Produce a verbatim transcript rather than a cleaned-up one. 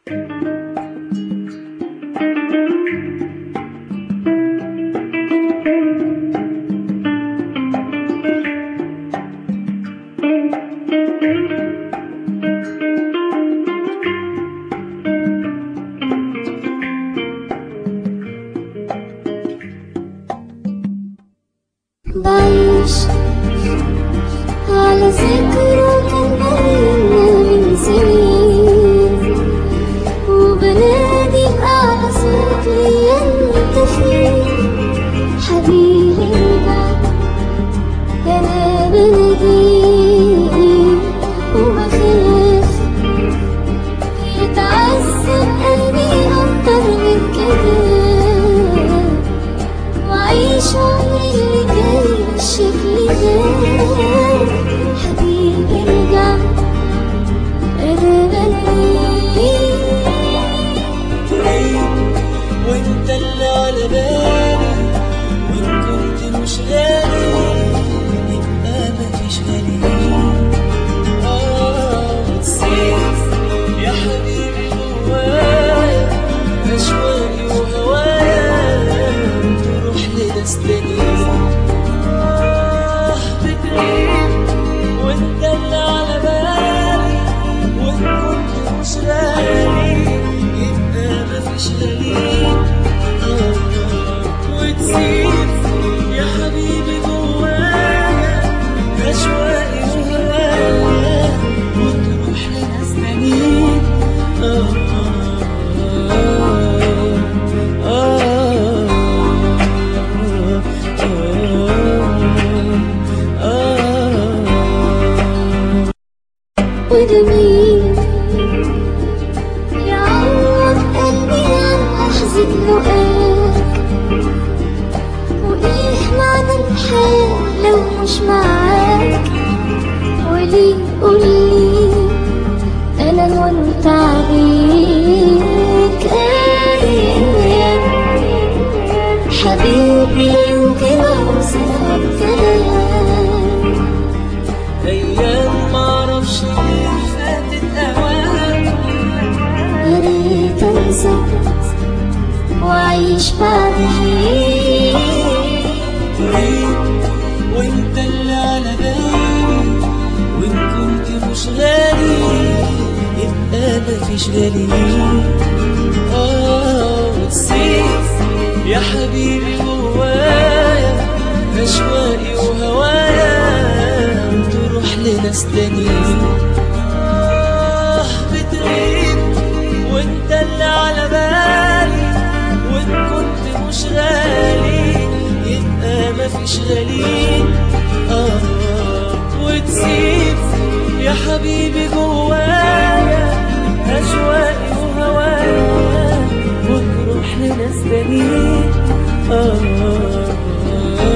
بعيش على ذكرى كان بينا من سنين، وبنادي بأعلى صوت ليا انت فين حبيبي ارجع، انا بناديك وبخاف يتعذب قلبي اكتر من كده، وعيش عمري اللي جاي بالشكل ده. حبيبي ارجع انا بناديك. تغيب وانت اللي على بالي، وان كنت مش غالي يبقى مفيش غالي. اه نسيت يا حبيبي جوايا اشواقي وهوايا تروح لناس تانيين. اه بتغيب وانت اللي على بالي، وان كنت مش غالي يبقى مفيش غالي. وتسيب يا حبيبي جوايا أشواقي وهوايا وتروح لناس تانيين. آه آه آه آه. وده مين يعوض قلبي عن لحظة لقاك؟ وإيه معنى الحياة لو مش معاك؟ وليه قولي أنا وأنت عليك أيام حبيبي يمكن أوصفها بكلام. أيام معرفش ليه فاتت أوام، يا ريت أنسى وأعيش بعدين. تغيب وانت اللي على بالي، وان كنت مش غالي يبقى مفيش غالي. اه وتسيب يا حبيبي جوايا اشواقي وهوايا تروح لناس تانيين. اه بتغيب وانت اللي على بالي، وان كنت مش غالي يبقى مفيش غالي. اه وتسيب يا حبيبي جوايا اشواقي وهوايا وتروح لناس تانيين. آه